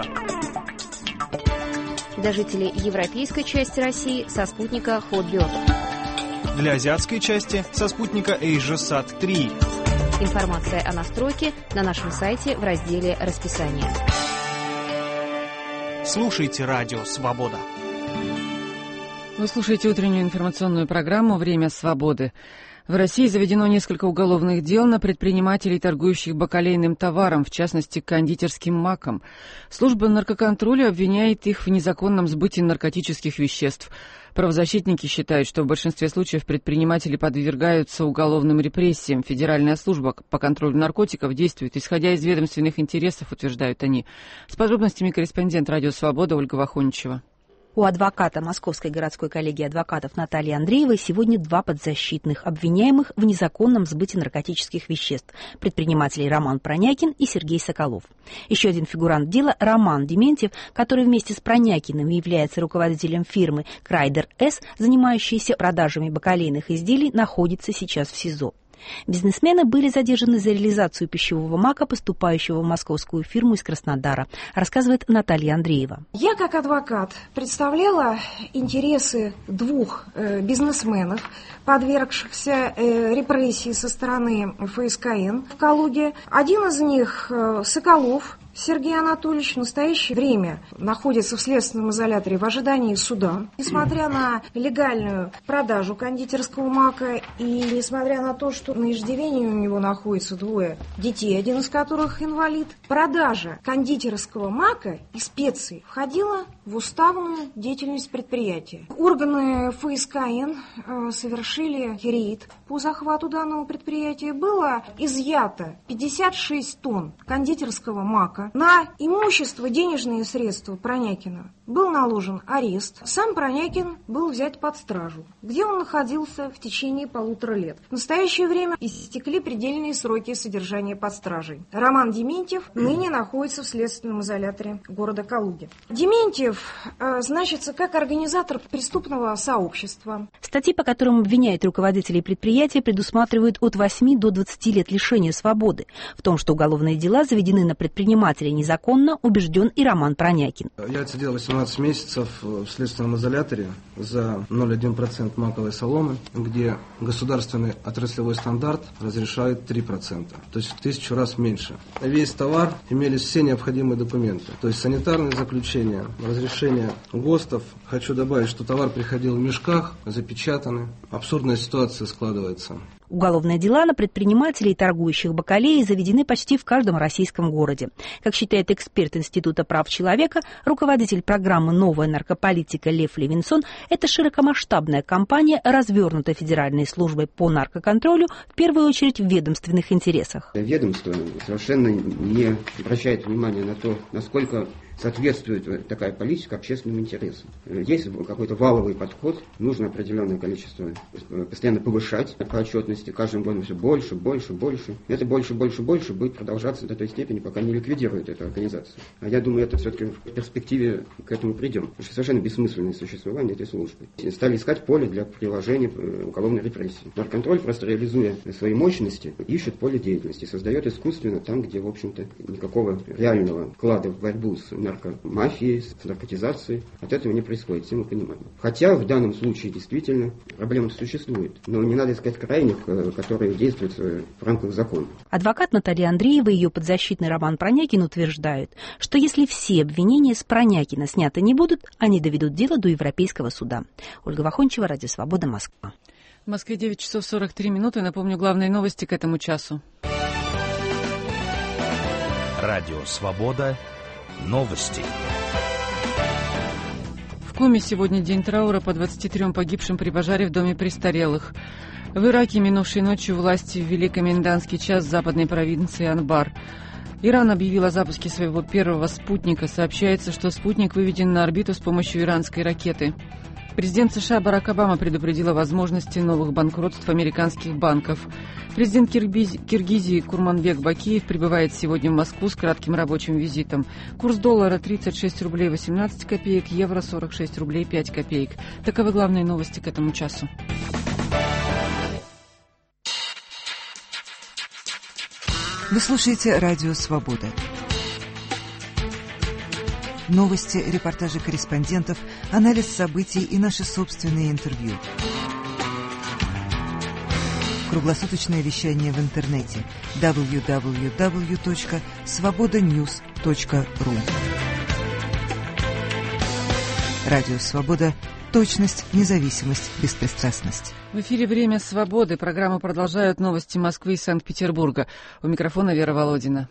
Для жителей европейской части России со спутника Hotbird. Для азиатской части со спутника AsiaSat три. Информация о настройке на нашем сайте в разделе «Расписание». Слушайте Радио Свобода. Вы слушаете утреннюю информационную программу «Время свободы». В России заведено несколько уголовных дел на предпринимателей, торгующих бакалейным товаром, в частности, кондитерским маком. Служба наркоконтроля обвиняет их в незаконном сбытии наркотических веществ. Правозащитники считают, что в большинстве случаев предприниматели подвергаются уголовным репрессиям. Федеральная служба по контролю наркотиков действует, исходя из ведомственных интересов, утверждают они. С подробностями корреспондент «Радио Свобода» Ольга Вахоничева. У адвоката Московской городской коллегии адвокатов Натальи Андреевой сегодня два подзащитных, обвиняемых в незаконном сбыте наркотических веществ. Предприниматели Роман Пронякин и Сергей Соколов. Еще один фигурант дела Роман Дементьев, который вместе с Пронякиным является руководителем фирмы «Крайдер С», занимающейся продажами бакалейных изделий, находится сейчас в СИЗО. Бизнесмены были задержаны за реализацию пищевого мака, поступающего в московскую фирму из Краснодара, рассказывает Наталья Андреева. Я, как адвокат, представляла интересы двух э, бизнесменов, подвергшихся э, репрессии со стороны ФСКН в Калуге. Один из них э, Соколов Сергей Анатольевич в настоящее время находится в следственном изоляторе в ожидании суда. Несмотря на легальную продажу кондитерского мака и несмотря на то, что на иждивении у него находится двое детей, один из которых инвалид, продажа кондитерского мака и специй входила в уставную деятельность предприятия. Органы ФСКН э, совершили рейд по захвату данного предприятия. Было изъято пятьдесят шесть тонн кондитерского мака. На имущество, денежные средства Пронякина был наложен арест. Сам Пронякин был взят под стражу, где он находился в течение полутора лет. В настоящее время истекли предельные сроки содержания под стражей. Роман Дементьев ныне находится в следственном изоляторе города Калуги. Дементьев э, значится как организатор преступного сообщества. Статьи, по которым обвиняют руководителей предприятия, предусматривают от восьми до двадцати лет лишения свободы. В том, что уголовные дела заведены на предпринимателя незаконно, убежден и Роман Пронякин. Я отсидел восемнадцать месяцев в следственном изоляторе за ноль целых одна десятая процента маковой соломы, где государственный отраслевой стандарт разрешает три процента, то есть в тысячу раз меньше. Весь товар, имелись все необходимые документы, то есть санитарные заключения, разрешение ГОСТов. Хочу добавить, что товар приходил в мешках, запечатанный. Абсурдная ситуация складывается. Уголовные дела на предпринимателей, торгующих бакалеей, заведены почти в каждом российском городе. Как считает эксперт Института прав человека, руководитель программы «Новая наркополитика» Лев Левинсон, это широкомасштабная кампания, развернутая Федеральной службой по наркоконтролю, в первую очередь в ведомственных интересах. Ведомство совершенно не обращает внимания на то, насколько соответствует такая политика общественным интересам. Есть какой-то валовый подход, нужно определенное количество постоянно повышать по отчетности, каждым годом все больше, больше, больше. Это больше, больше, больше будет продолжаться до той степени, пока не ликвидируют эту организацию. А я думаю, это все-таки в перспективе к этому придем. Потому что совершенно бессмысленное существование этой службы. Стали искать поле для приложения уголовной репрессии. Наркоконтроль, просто реализуя свои мощности, ищет поле деятельности, создает искусственно там, где, в общем-то, никакого реального вклада в борьбу с наркомафией, с наркотизацией. От этого не происходит, все мы понимаем. Хотя в данном случае действительно проблема существует. Но не надо искать крайних, которые действуют в рамках закона. Адвокат Наталья Андреева и ее подзащитный Роман Пронякин утверждают, что если все обвинения с Пронякина сняты не будут, они доведут дело до Европейского суда. Ольга Вахончева, Радио Свобода, Москва. В Москве девять часов сорок три минуты. Напомню, главные новости к этому часу. Радио Свобода. Новости. В Коми сегодня день траура по двадцати трём погибшим при пожаре в доме престарелых. В Ираке минувшей ночью власти ввели комендантский час в западной провинции Анбар. Иран объявил о запуске своего первого спутника. Сообщается, что спутник выведен на орбиту с помощью иранской ракеты. Президент США Барак Обама предупредил о возможности новых банкротств американских банков. Президент Киргиз... Киргизии Курманбек Бакиев прибывает сегодня в Москву с кратким рабочим визитом. Курс доллара тридцать шесть рублей восемнадцать копеек, евро сорок шесть рублей пять копеек. Таковы главные новости к этому часу. Вы слушаете Радио Свобода. Новости, репортажи корреспондентов, анализ событий и наши собственные интервью. Круглосуточное вещание в интернете дабл ю дабл ю дабл ю точка свобода ньюс точка ру. Радио Свобода. Точность, независимость, беспристрастность. В эфире «Время свободы». Программу продолжают новости Москвы и Санкт-Петербурга. У микрофона Вера Володина.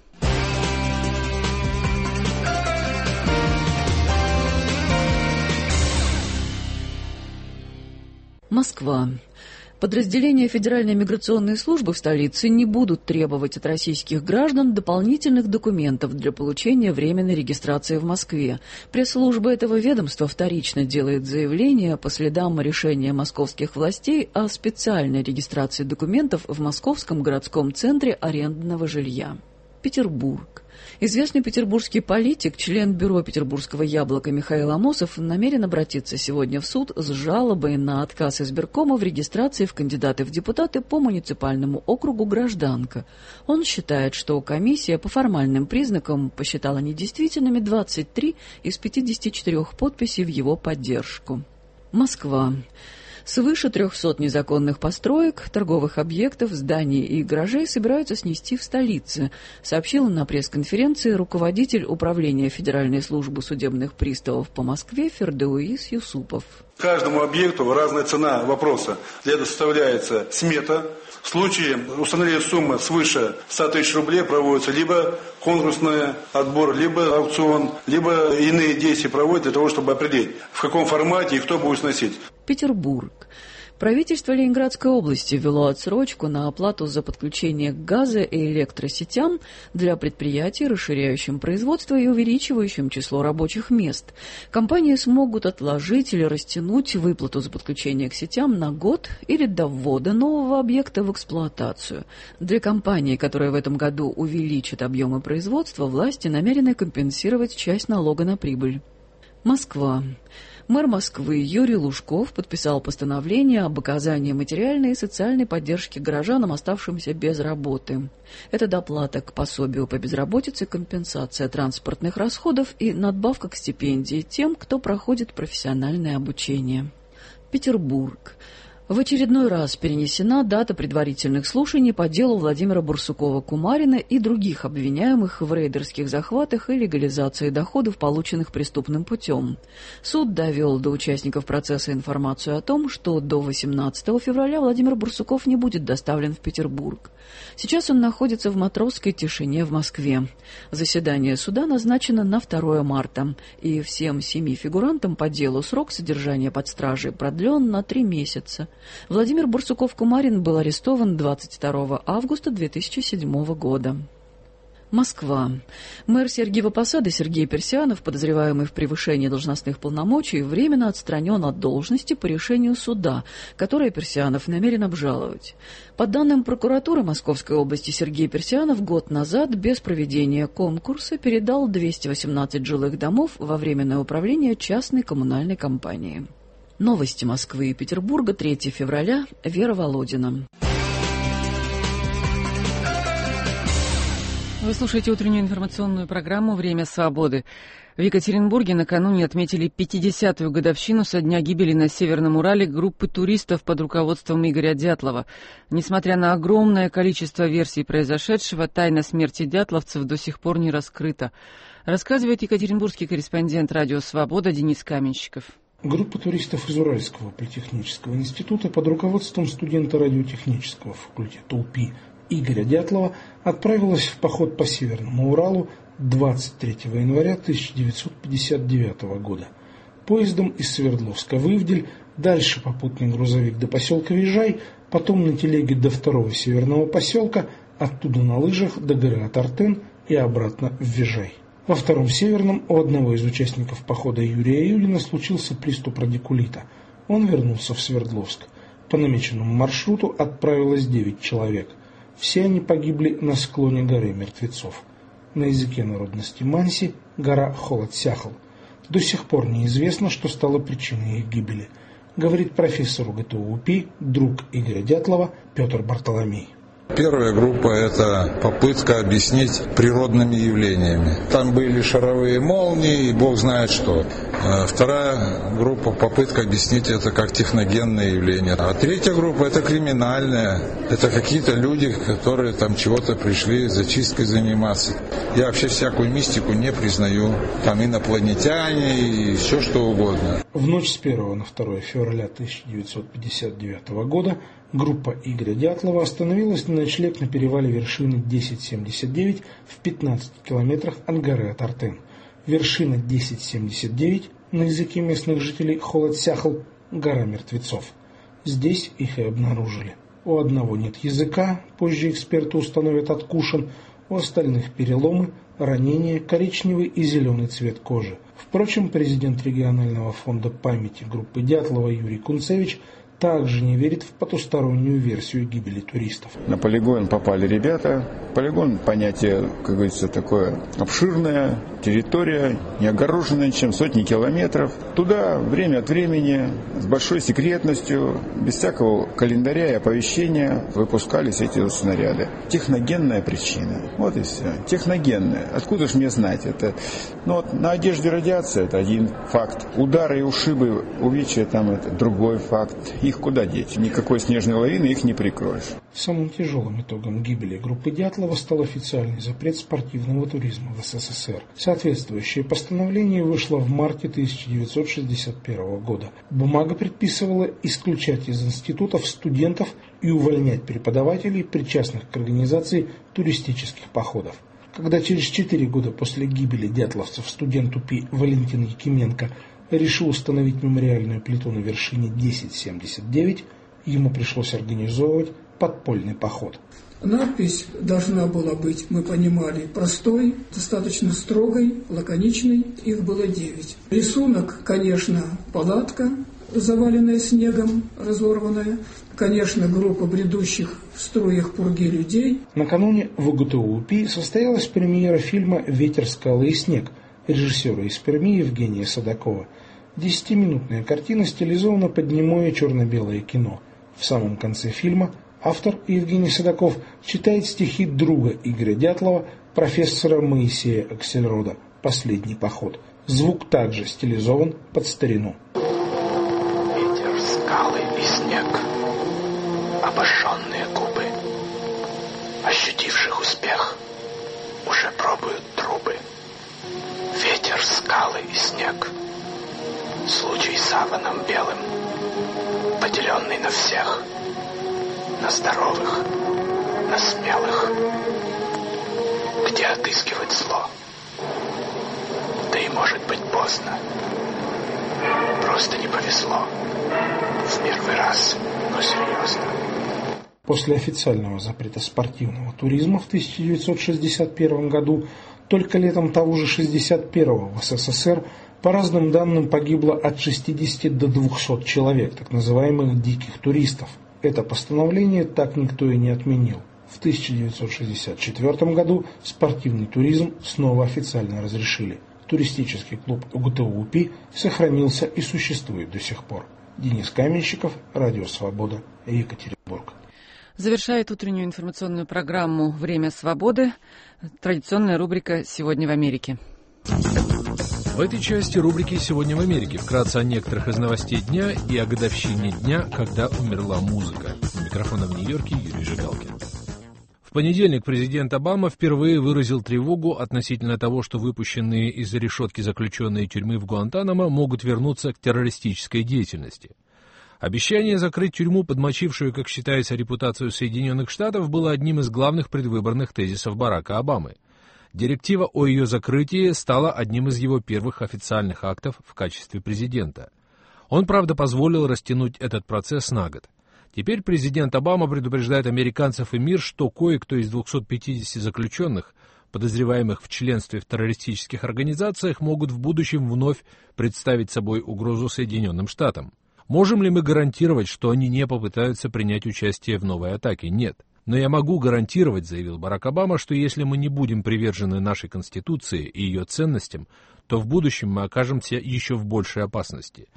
Москва. Подразделения Федеральной миграционной службы в столице не будут требовать от российских граждан дополнительных документов для получения временной регистрации в Москве. Пресс-служба этого ведомства вторично делает заявление по следам решения московских властей о специальной регистрации документов в Московском городском центре арендного жилья. Петербург. Известный петербургский политик, член бюро петербургского «Яблока» Михаил Амосов намерен обратиться сегодня в суд с жалобой на отказ избиркома в регистрации в кандидаты в депутаты по муниципальному округу «Гражданка». Он считает, что комиссия по формальным признакам посчитала недействительными двадцать три из пятидесяти четырёх подписей в его поддержку. Москва. Свыше трехсот незаконных построек, торговых объектов, зданий и гаражей собираются снести в столице, сообщил на пресс-конференции руководитель управления Федеральной службы судебных приставов по Москве Фердауис Юсупов. Каждому объекту разная цена вопроса. Для этого составляется смета. В случае установления суммы свыше ста тысяч рублей проводится либо конкурсный отбор, либо аукцион, либо иные действия проводят для того, чтобы определить, в каком формате и кто будет сносить. Петербург. Правительство Ленинградской области ввело отсрочку на оплату за подключение к газо- и электросетям для предприятий, расширяющим производство и увеличивающим число рабочих мест. Компании смогут отложить или растянуть выплату за подключение к сетям на год или до ввода нового объекта в эксплуатацию. Для компаний, которые в этом году увеличат объемы производства, власти намерены компенсировать часть налога на прибыль. Москва. Мэр Москвы Юрий Лужков подписал постановление об оказании материальной и социальной поддержки горожанам, оставшимся без работы. Это доплата к пособию по безработице, компенсация транспортных расходов и надбавка к стипендии тем, кто проходит профессиональное обучение. Петербург. В очередной раз перенесена дата предварительных слушаний по делу Владимира Барсукова-Кумарина и других обвиняемых в рейдерских захватах и легализации доходов, полученных преступным путем. Суд довел до участников процесса информацию о том, что до восемнадцатого февраля Владимир Барсуков не будет доставлен в Петербург. Сейчас он находится в матросской тишине в Москве. Заседание суда назначено на второе марта, и всем семи фигурантам по делу срок содержания под стражей продлен на три месяца. Владимир Барсуков-Кумарин был арестован двадцать второго августа две тысячи седьмого года. Москва. Мэр Сергиева Посада Сергей Персианов, подозреваемый в превышении должностных полномочий, временно отстранен от должности по решению суда, которое Персианов намерен обжаловать. По данным прокуратуры Московской области, Сергей Персианов год назад без проведения конкурса передал двести восемнадцать жилых домов во временное управление частной коммунальной компании. Новости Москвы и Петербурга, третьего февраля. Вера Володина. Вы слушаете утреннюю информационную программу «Время свободы». В Екатеринбурге накануне отметили пятидесятую годовщину со дня гибели на Северном Урале группы туристов под руководством Игоря Дятлова. Несмотря на огромное количество версий произошедшего, тайна смерти дятловцев до сих пор не раскрыта. Рассказывает екатеринбургский корреспондент «Радио Свобода» Денис Каменщиков. Группа туристов из Уральского политехнического института под руководством студента радиотехнического факультета УПИ Игоря Дятлова отправилась в поход по Северному Уралу двадцать третьего января тысяча девятьсот пятьдесят девятого года. Поездом из Свердловска в Ивдель, дальше попутный грузовик до поселка Вижай, потом на телеге до второго северного поселка, оттуда на лыжах до горы Атартен и обратно в Вижай. Во втором северном у одного из участников похода Юрия Юлина случился приступ радикулита. Он вернулся в Свердловск. По намеченному маршруту отправилось девять человек. Все они погибли на склоне горы Мертвецов. На языке народности манси гора Холод-Сяхл. До сих пор неизвестно, что стало причиной их гибели, говорит профессор УГТУ УПИ, друг Игоря Дятлова Петр Бартоломей. Первая группа – это попытка объяснить природными явлениями. Там были шаровые молнии и бог знает что. Вторая группа – попытка объяснить это как техногенное явление. А третья группа – это криминальная. Это какие-то люди, которые там чего-то пришли зачисткой заниматься. Я вообще всякую мистику не признаю. Там инопланетяне и все что угодно. В ночь с первого на второе февраля тысяча девятьсот пятьдесят девятого года группа Игоря Дятлова остановилась на ночлег на перевале вершины десять семьдесят девять в пятнадцати километрах от горы Атартен. Вершина десять семьдесят девять, на языке местных жителей Холод-Сяхл, гора Мертвецов. Здесь их и обнаружили. У одного нет языка, позже эксперты установят откушен, у остальных переломы, ранения, коричневый и зеленый цвет кожи. Впрочем, президент регионального фонда памяти группы Дятлова Юрий Кунцевич также не верит в потустороннюю версию гибели туристов. На полигон попали ребята. Полигон – понятие, как говорится, такое обширное, территория, не огороженная чем сотни километров. Туда время от времени с большой секретностью, без всякого календаря и оповещения выпускались эти снаряды. Техногенная причина. Вот и все. Техногенная. Откуда же мне знать это? Ну вот на одежде радиация – это один факт. Удары и ушибы, увечья – там это другой факт. Их куда деть? Никакой снежной лавины их не прикроешь. Самым тяжелым итогом гибели группы Дятлова стал официальный запрет спортивного туризма в СССР. Соответствующее постановление вышло в марте тысяча девятьсот шестьдесят первого года. Бумага предписывала исключать из институтов студентов и увольнять преподавателей, причастных к организации туристических походов. Когда через четыре года после гибели дятловцев студент УПИ Валентин Якименко решил установить мемориальную плиту на вершине десять семьдесят девять, ему пришлось организовывать подпольный поход. Надпись должна была быть, мы понимали, простой, достаточно строгой, лаконичной. Их было девять. Рисунок, конечно, палатка, заваленная снегом, разорванная. Конечно, группа бредущих в струях пурги людей. Накануне в УГТУ-УПИ состоялась премьера фильма «Ветер, скалы и снег» режиссера из Перми Евгения Садакова. Десятиминутная картина стилизована под немое черно-белое кино. В самом конце фильма автор Евгений Садаков читает стихи друга Игоря Дятлова, профессора Моисея Аксельрода «Последний поход». Звук также стилизован под старину. Ветер, скалы и снег, обожженные губы, ощутивших успех, уже пробуют трубы. Ветер, скалы и снег, случай саваном белым, поделенный на всех, на здоровых, на смелых. Где отыскивать зло? Да и может быть поздно. Просто не повезло. В первый раз, но серьезно. После официального запрета спортивного туризма в тысяча девятьсот шестьдесят первом году только летом того же шестьдесят первого в СССР по разным данным погибло от шестидесяти до двухсот человек, так называемых диких туристов. Это постановление так никто и не отменил. В тысяча девятьсот шестьдесят четвёртом году спортивный туризм снова официально разрешили. Туристический клуб УГТУ-УПИ сохранился и существует до сих пор. Денис Каменщиков, Радио Свобода, Екатеринбург. Завершает утреннюю информационную программу «Время свободы» традиционная рубрика «Сегодня в Америке». В этой части рубрики «Сегодня в Америке» вкратце о некоторых из новостей дня и о годовщине дня, когда умерла музыка. У микрофона в Нью-Йорке Юрий Жигалкин. В понедельник президент Обама впервые выразил тревогу относительно того, что выпущенные из-за решетки заключенные тюрьмы в Гуантанамо могут вернуться к террористической деятельности. Обещание закрыть тюрьму, подмочившую, как считается, репутацию Соединенных Штатов, было одним из главных предвыборных тезисов Барака Обамы. Директива о ее закрытии стала одним из его первых официальных актов в качестве президента. Он, правда, позволил растянуть этот процесс на год. Теперь президент Обама предупреждает американцев и мир, что кое-кто из двухсот пятидесяти заключенных, подозреваемых в членстве в террористических организациях, могут в будущем вновь представить собой угрозу Соединенным Штатам. Можем ли мы гарантировать, что они не попытаются принять участие в новой атаке? Нет. Но я могу гарантировать, заявил Барак Обама, что если мы не будем привержены нашей Конституции и ее ценностям, то в будущем мы окажемся еще в большей опасности.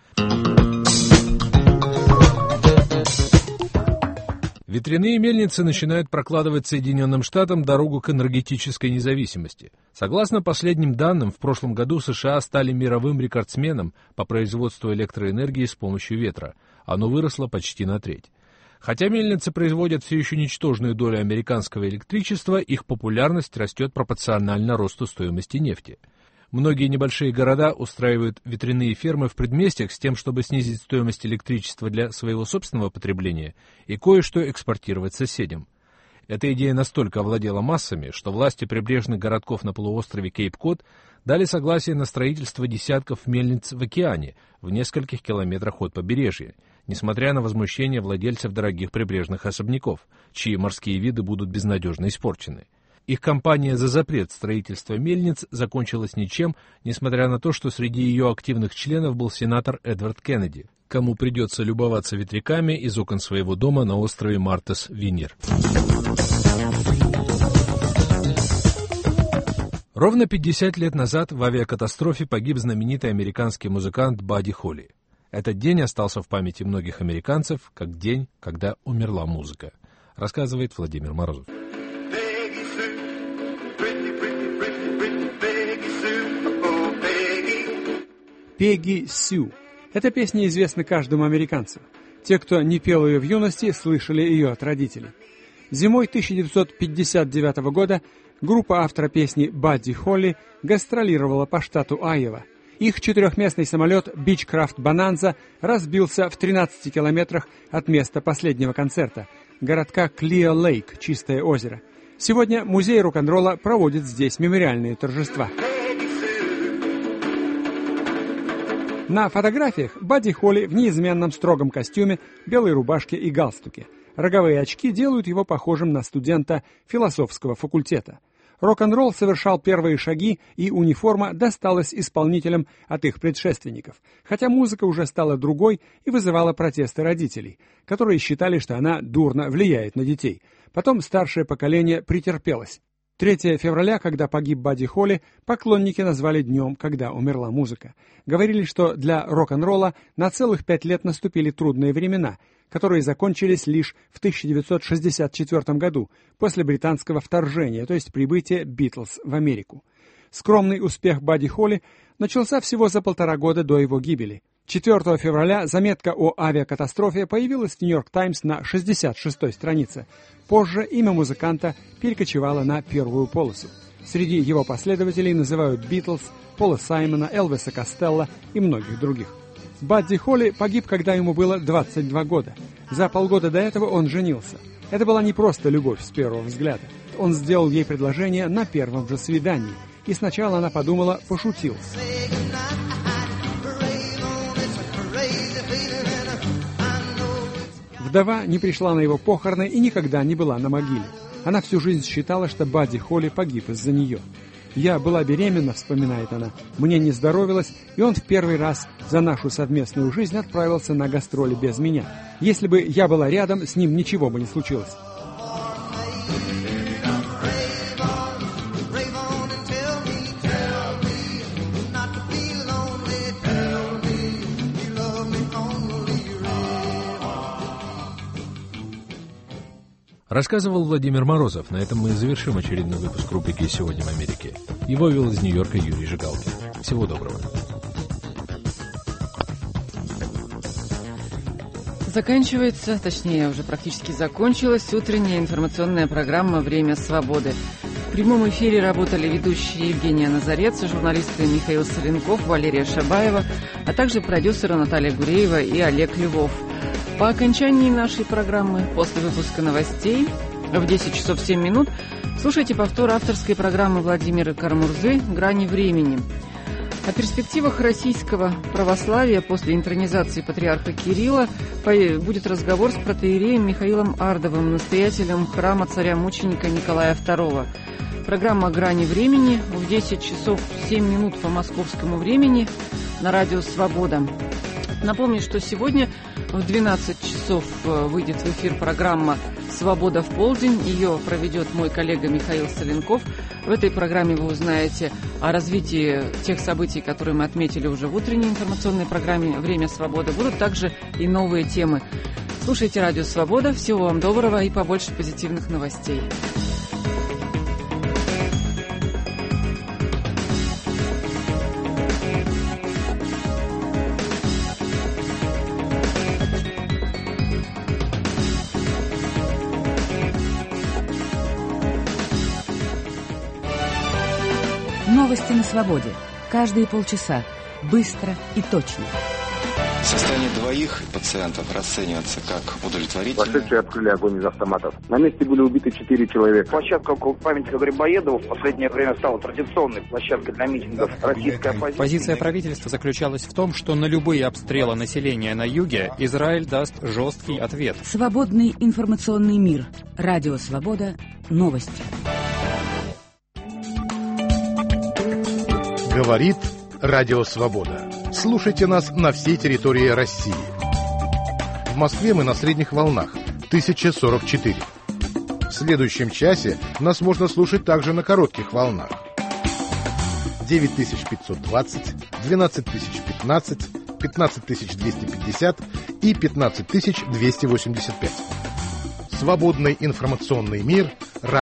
Ветряные мельницы начинают прокладывать Соединенным Штатам дорогу к энергетической независимости. Согласно последним данным, в прошлом году США стали мировым рекордсменом по производству электроэнергии с помощью ветра. Оно выросло почти на треть. Хотя мельницы производят все еще ничтожную долю американского электричества, их популярность растет пропорционально росту стоимости нефти. Многие небольшие города устраивают ветряные фермы в предместьях с тем, чтобы снизить стоимость электричества для своего собственного потребления и кое-что экспортировать соседям. Эта идея настолько овладела массами, что власти прибрежных городков на полуострове Кейп-Код дали согласие на строительство десятков мельниц в океане в нескольких километрах от побережья, несмотря на возмущение владельцев дорогих прибрежных особняков, чьи морские виды будут безнадежно испорчены. Их кампания за запрет строительства мельниц закончилась ничем, несмотря на то, что среди ее активных членов был сенатор Эдвард Кеннеди, кому придется любоваться ветряками из окон своего дома на острове Мартас-Винир. Ровно пятьдесят лет назад в авиакатастрофе погиб знаменитый американский музыкант Бадди Холли. Этот день остался в памяти многих американцев как день, когда умерла музыка, рассказывает Владимир Морозов. Пегги Сью. Эта песня известна каждому американцу. Те, кто не пел ее в юности, слышали ее от родителей. Зимой тысяча девятьсот пятьдесят девятого года группа автора песни Бадди Холли гастролировала по штату Айова. Их четырехместный самолет Beechcraft Bonanza разбился в тринадцати километрах от места последнего концерта, городка Клио-Лейк, Чистое озеро. Сегодня музей рок-н-ролла проводит здесь мемориальные торжества. На фотографиях Бадди Холли в неизменном строгом костюме, белой рубашке и галстуке. Роговые очки делают его похожим на студента философского факультета. Рок-н-ролл совершал первые шаги, и униформа досталась исполнителям от их предшественников, хотя музыка уже стала другой и вызывала протесты родителей, которые считали, что она дурно влияет на детей. Потом старшее поколение претерпелось. третьего февраля, когда погиб Бадди Холли, поклонники назвали днем, когда умерла музыка. Говорили, что для рок-н-ролла на целых пять лет наступили трудные времена, которые закончились лишь в тысяча девятьсот шестьдесят четвёртом году, после британского вторжения, то есть прибытия Битлз в Америку. Скромный успех Бадди Холли начался всего за полтора года до его гибели. четвёртого февраля заметка о авиакатастрофе появилась в «Нью-Йорк Таймс» на шестьдесят шестой странице. Позже имя музыканта перекочевало на первую полосу. Среди его последователей называют Битлз, Пола Саймона, Элвиса Костелло и многих других. Бадди Холли погиб, когда ему было двадцать два года. За полгода до этого он женился. Это была не просто любовь с первого взгляда. Он сделал ей предложение на первом же свидании, и сначала она подумала, пошутил. Вдова не пришла на его похороны и никогда не была на могиле. Она всю жизнь считала, что Бадди Холли погиб из-за нее. «Я была беременна», — вспоминает она, — «мне не здоровилось, и он в первый раз за нашу совместную жизнь отправился на гастроли без меня. Если бы я была рядом, с ним ничего бы не случилось». Рассказывал Владимир Морозов. На этом мы завершим очередной выпуск рубрики «Сегодня в Америке». Его вел из Нью-Йорка Юрий Жигалкин. Всего доброго. Заканчивается, точнее, уже практически закончилась утренняя информационная программа «Время свободы». В прямом эфире работали ведущие Евгения Назарец, журналисты Михаил Соленков, Валерия Шабаева, а также продюсеры Наталья Гуреева и Олег Львов. По окончании нашей программы, после выпуска новостей, в десять часов семь минут, слушайте повтор авторской программы Владимира Кармурзы «Грани времени». О перспективах российского православия после интронизации патриарха Кирилла будет разговор с протоиереем Михаилом Ардовым, настоятелем храма царя-мученика Николая второго. Программа «Грани времени» в десять часов семь минут по московскому времени на радио «Свобода». Напомню, что сегодня в двенадцать часов выйдет в эфир программа «Свобода в полдень». Ее проведет мой коллега Михаил Соленков. В этой программе вы узнаете о развитии тех событий, которые мы отметили уже в утренней информационной программе «Время свободы». Будут также и новые темы. Слушайте радио «Свобода». Всего вам доброго и побольше позитивных новостей. Новости на свободе. Каждые полчаса. Быстро и точно. Состояние двоих пациентов расценивается как удовлетворительное. Вошедшие открыли огонь из автоматов. На месте были убиты четыре человека. Площадка около памятника Грибоедова в последнее время стала традиционной площадкой для митингов российской оппозиции. Позиция правительства заключалась в том, что на любые обстрелы населения на юге Израиль даст жесткий ответ. Свободный информационный мир. Радио «Свобода». Новости. Говорит Радио Свобода. Слушайте нас на всей территории России. В Москве мы на средних волнах тысяча сорок четыре. В следующем часе нас можно слушать также на коротких волнах девять тысяч пятьсот двадцать, двенадцать тысяч пятнадцать, пятнадцать тысяч двести пятьдесят и пятнадцать тысяч двести восемьдесят пять. Свободный информационный мир.